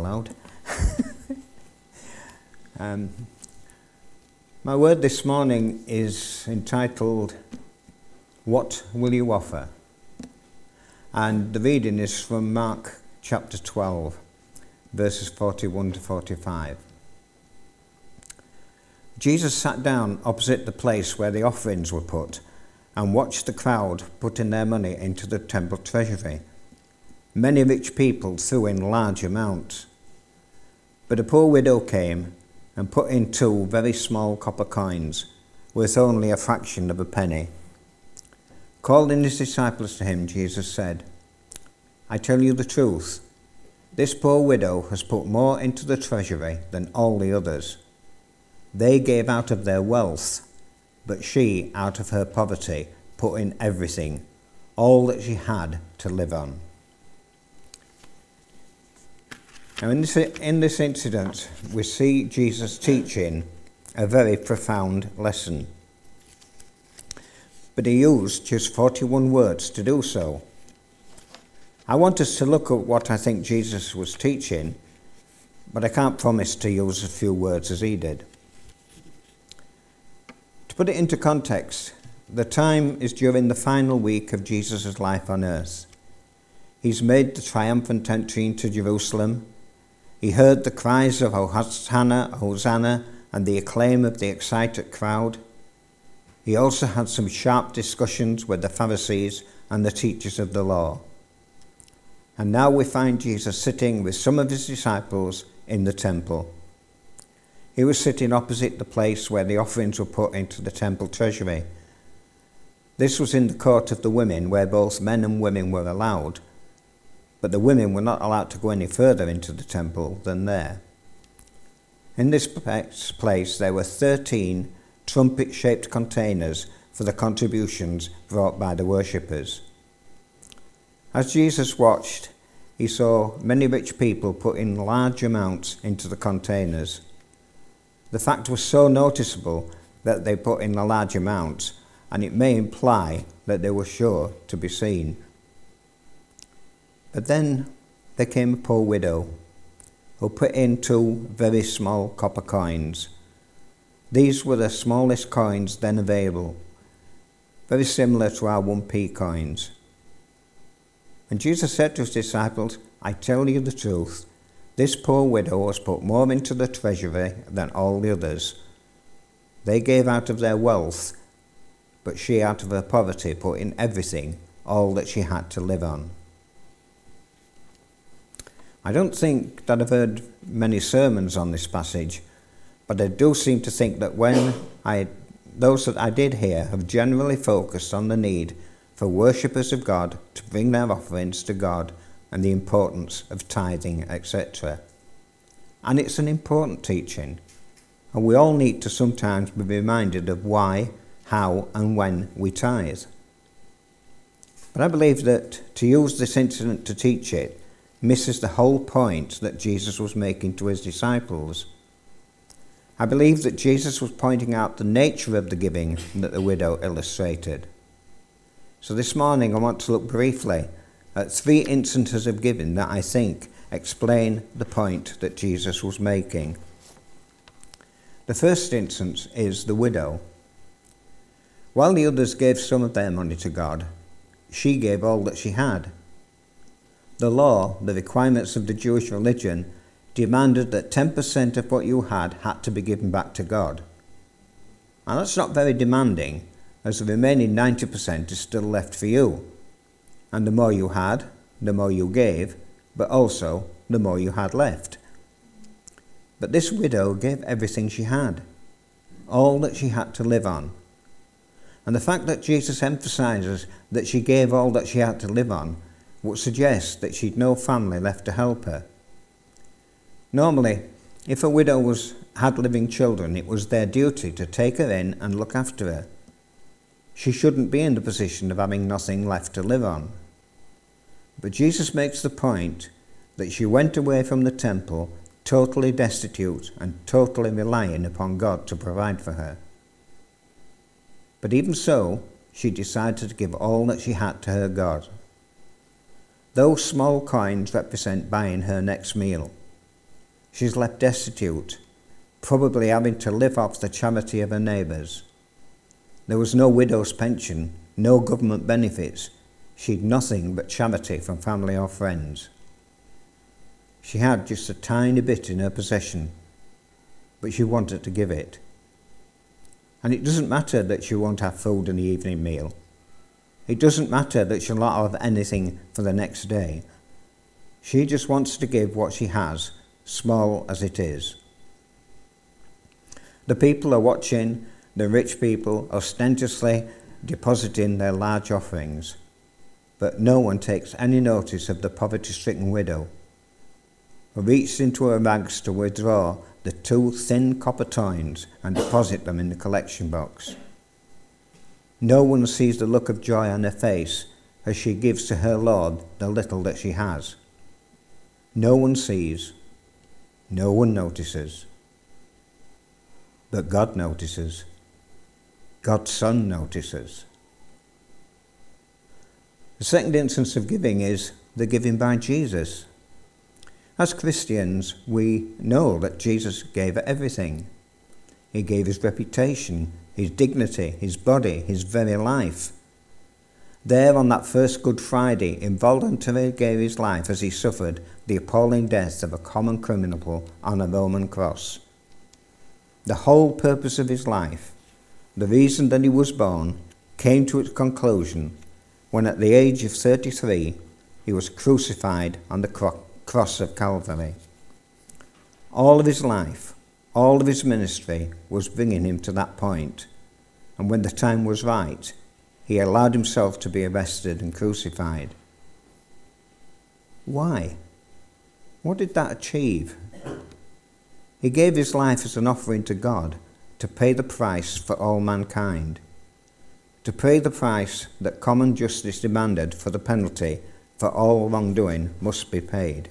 loud. My word this morning is entitled, What Will You Offer? And the reading is from Mark chapter 12, verses 41 to 45. Jesus sat down opposite the place where the offerings were put and watched the crowd putting their money into the temple treasury. Many rich people threw in large amounts. But a poor widow came and put in 2 very small copper coins, worth only a fraction of a penny. Calling his disciples to him, Jesus said, I tell you the truth, this poor widow has put more into the treasury than all the others. They gave out of their wealth, but she, out of her poverty, put in everything, all that she had to live on. Now in this incident, we see Jesus teaching a very profound lesson. But he used just 41 words to do so. I want us to look at what I think Jesus was teaching, but I can't promise to use as few words as he did. To put it into context, the time is during the final week of Jesus' life on earth. He's made the triumphant entry into Jerusalem. He heard the cries of Hosanna, Hosanna, and the acclaim of the excited crowd. He also had some sharp discussions with the Pharisees and the teachers of the law. And now we find Jesus sitting with some of his disciples in the temple. He was sitting opposite the place where the offerings were put into the temple treasury. This was in the court of the women, where both men and women were allowed, but the women were not allowed to go any further into the temple than there. In this place there were 13 trumpet-shaped containers for the contributions brought by the worshippers. As Jesus watched, he saw many rich people put in large amounts into the containers. The fact was so noticeable that they put in a large amount, and it may imply that they were sure to be seen. But then there came a poor widow who put in 2 very small copper coins. These were the smallest coins then available, very similar to our 1p coins. And Jesus said to his disciples, I tell you the truth, this poor widow has put more into the treasury than all the others. They gave out of their wealth, but she out of her poverty put in everything, all that she had to live on. I don't think that I've heard many sermons on this passage, but I do seem to think that those that I did hear have generally focused on the need for worshippers of God to bring their offerings to God and the importance of tithing, etc. And it's an important teaching, and we all need to sometimes be reminded of why, how, and when we tithe. But I believe that to use this incident to teach it misses the whole point that Jesus was making to his disciples. I believe that Jesus was pointing out the nature of the giving that the widow illustrated. So this morning I want to look briefly at 3 instances of giving that I think explain the point that Jesus was making. The first instance is the widow. While the others gave some of their money to God, she gave all that she had. The law, the requirements of the Jewish religion, demanded that 10% of what you had to be given back to God. And that's not very demanding, as the remaining 90% is still left for you. And the more you had, the more you gave, but also the more you had left. But this widow gave everything she had, all that she had to live on. And the fact that Jesus emphasizes that she gave all that she had to live on would suggest that she'd no family left to help her. Normally, if a widow had living children, it was their duty to take her in and look after her. She shouldn't be in the position of having nothing left to live on. But Jesus makes the point that she went away from the temple totally destitute and totally relying upon God to provide for her. But even so, she decided to give all that she had to her God. Those small coins represent buying her next meal. She's left destitute, probably having to live off the charity of her neighbours. There was no widow's pension, no government benefits. She'd nothing but charity from family or friends. She had just a tiny bit in her possession, but she wanted to give it. And it doesn't matter that she won't have food in the evening meal. It doesn't matter that she'll not have anything for the next day. She just wants to give what she has, small as it is. The people are watching the rich people ostentatiously depositing their large offerings, but no one takes any notice of the poverty-stricken widow, who reached into her rags to withdraw the 2 thin copper coins and deposit them in the collection box. No one sees the look of joy on her face as she gives to her Lord the little that she has. No one sees, no one notices. But God notices. God's Son notices. The second instance of giving is the giving by Jesus. As Christians, we know that Jesus gave everything. He gave his reputation, his dignity, his body, his very life. There on that first Good Friday, involuntarily gave his life as he suffered the appalling death of a common criminal on a Roman cross. The whole purpose of his life, the reason that he was born, came to its conclusion when at the age of 33 he was crucified on the cross of Calvary. All of his life, all of his ministry was bringing him to that point, and when the time was right, he allowed himself to be arrested and crucified. Why? What did that achieve? He gave his life as an offering to God to pay the price for all mankind, to pay the price that common justice demanded for the penalty for all wrongdoing must be paid.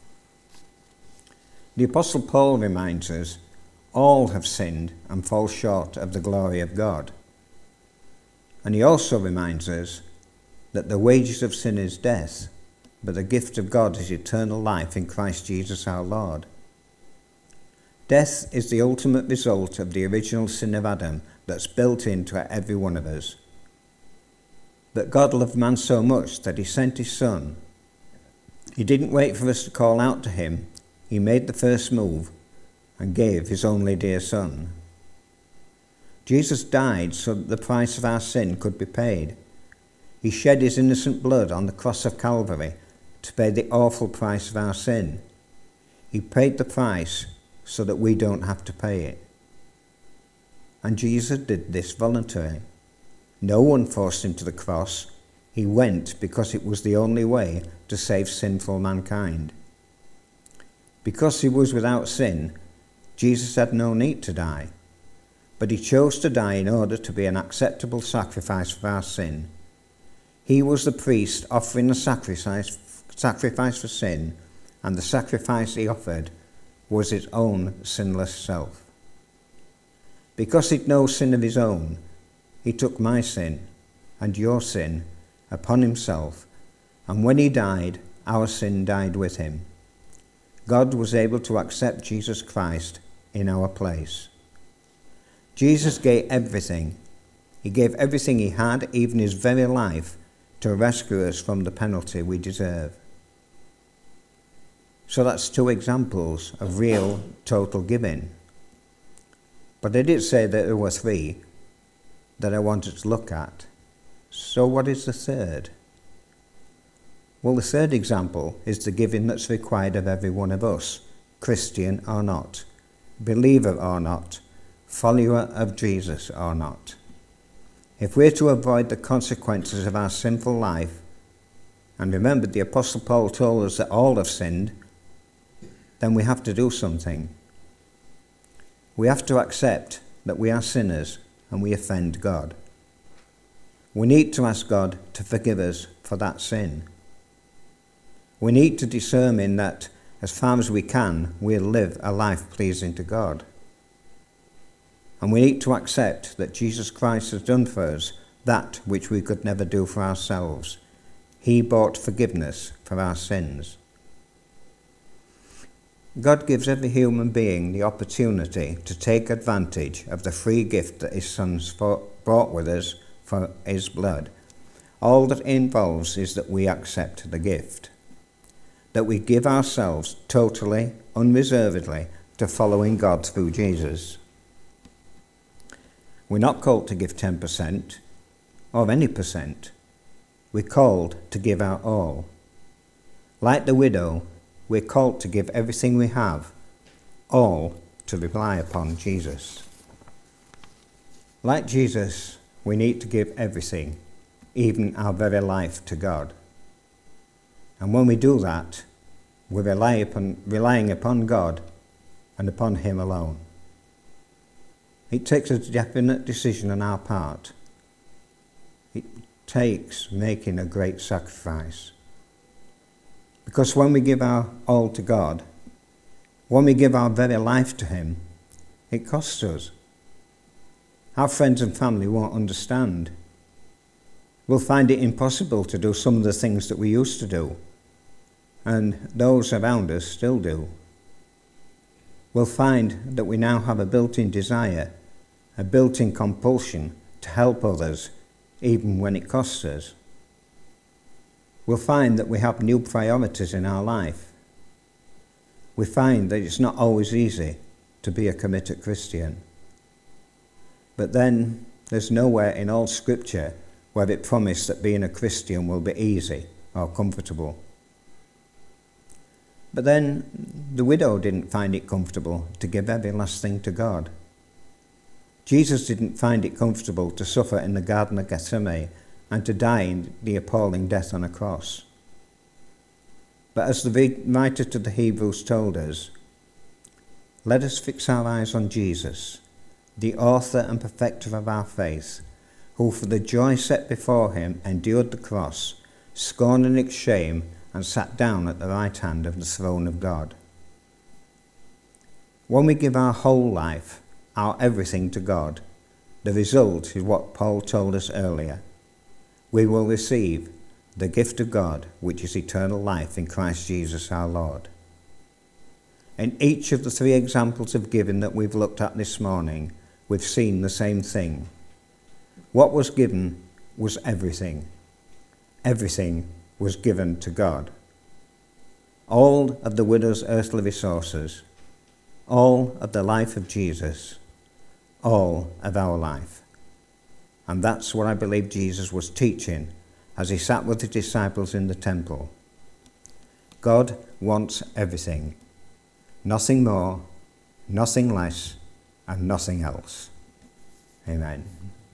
The Apostle Paul reminds us, all have sinned and fall short of the glory of God. And he also reminds us that the wages of sin is death, but the gift of God is eternal life in Christ Jesus our Lord. Death is the ultimate result of the original sin of Adam that's built into every one of us. But God loved man so much that he sent his Son. He didn't wait for us to call out to him. He made the first move and gave his only dear Son. Jesus died so that the price of our sin could be paid. He shed his innocent blood on the cross of Calvary to pay the awful price of our sin. He paid the price so that we don't have to pay it. And Jesus did this voluntarily. No one forced him to the cross. He went because it was the only way to save sinful mankind. Because he was without sin, Jesus had no need to die. But he chose to die in order to be an acceptable sacrifice for our sin. He was the priest offering a sacrifice for sin, and the sacrifice he offered was his own sinless self. Because he'd no sin of his own, he took my sin and your sin upon himself, and when he died, our sin died with him. God was able to accept Jesus Christ in our place. Jesus gave everything. He gave everything he had, even his very life, to rescue us from the penalty we deserve. So that's 2 examples of real, total giving. But I did say that there were 3 that I wanted to look at. So what is the third? Well, the third example is the giving that's required of every one of us, Christian or not, believer or not, follower of Jesus or not. If we're to avoid the consequences of our sinful life, and remember the Apostle Paul told us that all have sinned, then we have to do something. We have to accept that we are sinners and we offend God. We need to ask God to forgive us for that sin. We need to determine that as far as we can, we'll live a life pleasing to God. And we need to accept that Jesus Christ has done for us that which we could never do for God gives every human being the opportunity to take advantage of the free gift that his Son's brought with us for his blood. All that it involves is that we accept the gift, that we give ourselves totally, unreservedly to following God through Jesus. We're not called to give 10% or any percent. We're called to give our all. Like the widow, we're called to give everything we have, all to rely upon Jesus. Like Jesus, we need to give everything, even our very life, to God. And when we do that, we're relying upon God and upon him alone. It takes a definite decision on our part. It takes making a great sacrifice. Because when we give our all to God, when we give our very life to him, it costs us. Our friends and family won't understand. We'll find it impossible to do some of the things that we used to do, and those around us still do. We'll find that we now have a built-in desire, a built-in compulsion to help others, even when it costs us. We'll find that we have new priorities in our life. We find that it's not always easy to be a committed Christian. But then there's nowhere in all Scripture where it promised that being a Christian will be easy or comfortable. But then the widow didn't find it comfortable to give every last thing to God. Jesus didn't find it comfortable to suffer in the Garden of Gethsemane and to die in the appalling death on a cross. But as the writer to the Hebrews told us, let us fix our eyes on Jesus, the author and perfecter of our faith, who for the joy set before him endured the cross, scorning its shame, and sat down at the right hand of the throne of God. When we give our whole life, our everything to God, the result is what Paul told us earlier. We will receive the gift of God, which is eternal life in Christ Jesus our Lord. In each of the three examples of giving that we've looked at this morning, we've seen the same thing. What was given was everything. Everything was given to God. All of the widow's earthly resources, all of the life of Jesus, all of our life. And that's what I believe Jesus was teaching as he sat with the disciples in the temple. God wants everything. Nothing more, nothing less, and nothing else. Amen.